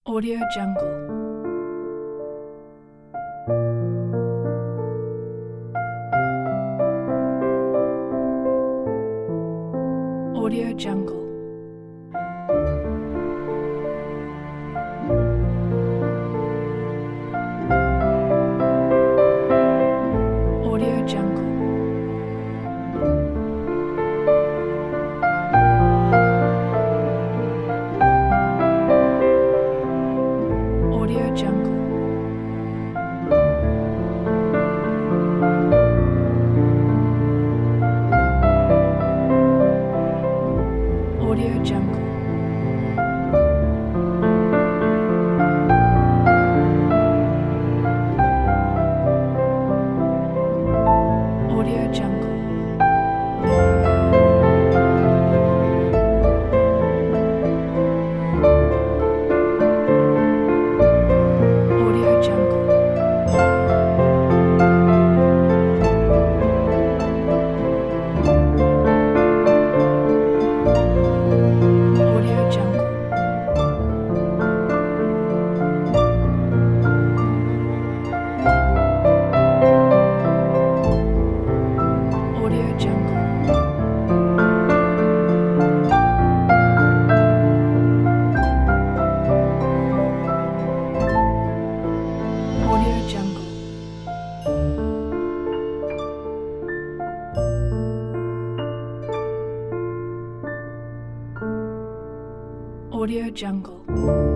Audio Jungle. Audio Jungle. Audio Jungle. Audio Jungle. Audio Jungle. Audio Jungle. Audio Jungle. Audio Jungle. Audio Jungle. Audio Jungle. Audio Jungle.